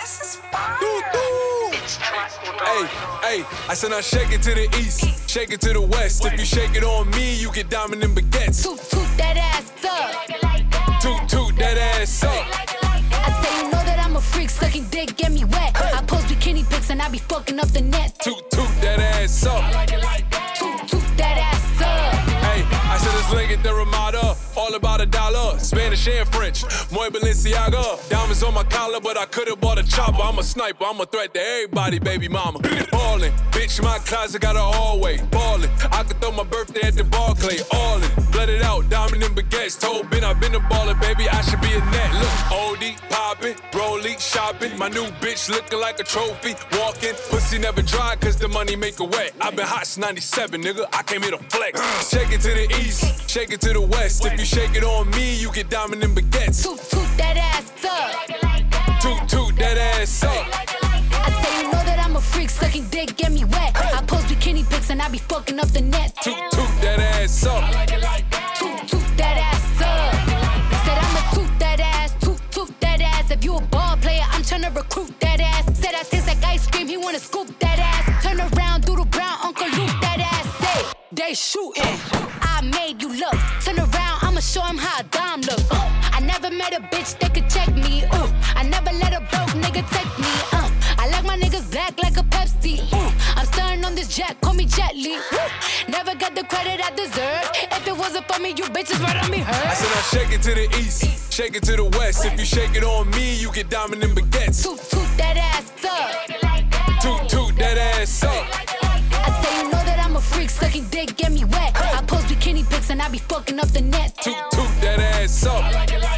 This is fire. Hey, I said now shake it to the east, shake it to the west. If you shake it on me, you get diamond and baguettes. Toot that ass up. Toot that ass up. I say you know that I'm a freak, sucking dick, get me wet. I post bikini pics and I be fucking up the net. Toot that ass up. Toot that ass up. Hey, I said let's link it the Ramada, all about $1, Spanish and French, Muy Balenciaga. Diamonds on my collar, but I could've bought a chopper. I'm a sniper, I'm a threat to everybody, baby mama. Ballin', bitch, my closet got a hallway. Ballin', I could throw my birthday at the Barclay. All in, blood it out, diamond and baguettes. Told Ben I've been a baller, baby, I should be a net. Look, oldie, poppin', rollie, shopping. My new bitch looking like a trophy. Walking, pussy never dry, cause the money make it wet. I've been hot since 97, nigga, I came here to flex. Shake it to the east, shake it to the west. If you shake it on me, you get diamond and baguettes. Toot that ass up. Toot that ass up. I say you know that I'm a freak, sucking dick, get me wet. I post bikini pics and I be fucking up the net. Toot that ass up. Toot that ass up. Said I'ma toot that ass, toot that ass. If you a ball player, I'm tryna recruit that ass. Said I taste like ice cream, he wanna scoop that ass. Turn around, do the brown, Uncle Luke that ass. Say, they shootin', I made you look. Turn around, I'ma show him how a dime look. I never met a bitch that could check me. I never let a broke nigga take me. I like my niggas black like a Pepsi. I'm starting on this jet, call me Jet Li. Never got the credit I deserve. If it wasn't for me, you bitches right on me hurt. I said now shake it to the east, shake it to the west. If you shake it on me, you get diamond and baguettes. Toot that ass up. Toot that ass up. I say you know that I'm a freak, sucking dick, get me wet. I post bikini pics and I be fucking up the net. Toot that ass up.